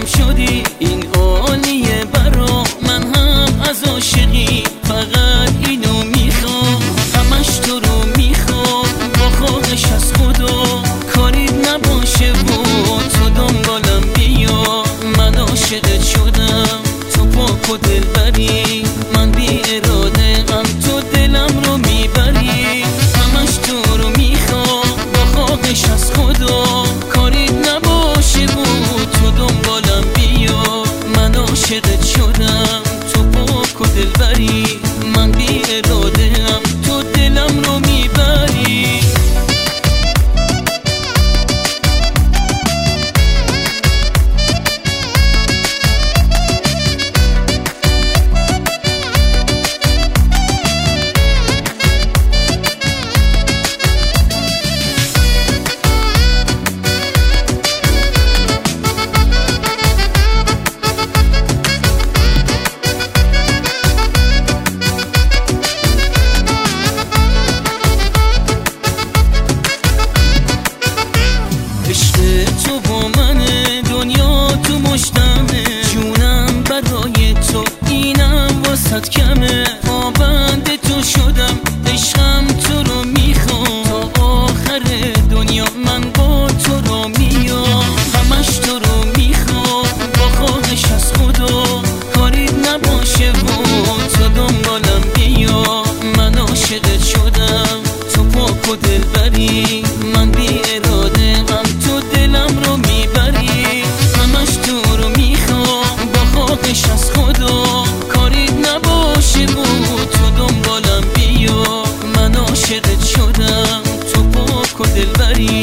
شدی این عالیه برا من، هم از عاشقی فقط اینو میخوام، همش تو رو میخوام با خواهش از خدا کاریت نباشه و تو دنبالم بیا. من عاشقت شدم تو پاک و دلبری، من بی اراده غم تو دلم رو میبری، همش تو رو میخوام با خواهش از خدا کاریت نباشه و تو دنبالم بیا. من عاشقت شدم تو پاک و دلبری، من بی اراده غم تو دلم رو میبری. عشق تو با منه، دنیا تو مشتمه، جونم برای تو اینم واسط کمه، پابند تو شدم عشقم تو رو میخوام تا آخر دنیا، من با تو رو میام، همش تو رو میخوام با خواهش از خدا کاریت نباشه و تو دنبالم بیا. من عاشقت شدم تو پاک و دلبری، من بی اراده غم تو دلم رو میبری، همش تو رو میخوام با خواهش از خدا کاریت نباشه و تو دنبالم بیا. من عاشقت شدم تو پاک و دلبری،